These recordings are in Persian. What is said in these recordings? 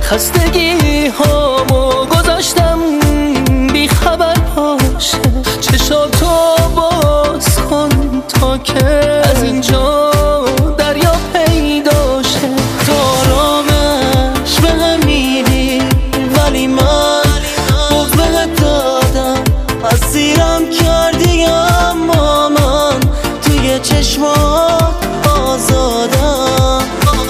خستگی هامو گذاشتم بی خبر باشه، چشاتو باز کن تا که از اینجا دریا پیدا شه. دارامش بهم میدی ولی من بغض بهت دادم، اسیرم کردی اما من توی چشمات آزادم.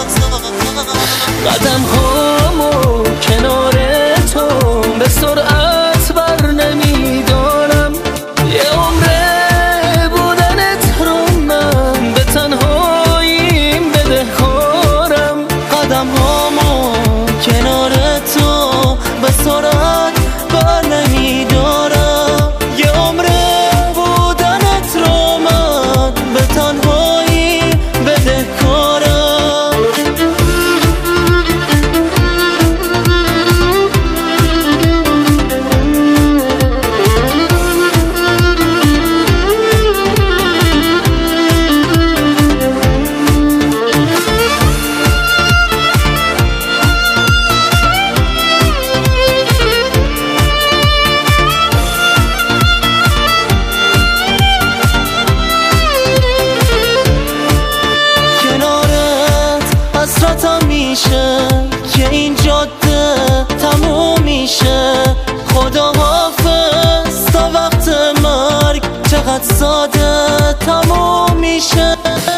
قدم هامو کنار تو به سرعت بر نمیدارم، یه عمره بودنت رو من به تنهاییم بدهکارم. قدم هامو کنار تو به سرعت بر نمیدارم، یه عمره بودنت رو من به تنهایی بدهکارم. حسرتم میشه که این جاده تموم میشه. خدا حافظ تا وقت مرگ چقدر ساده تموم میشه.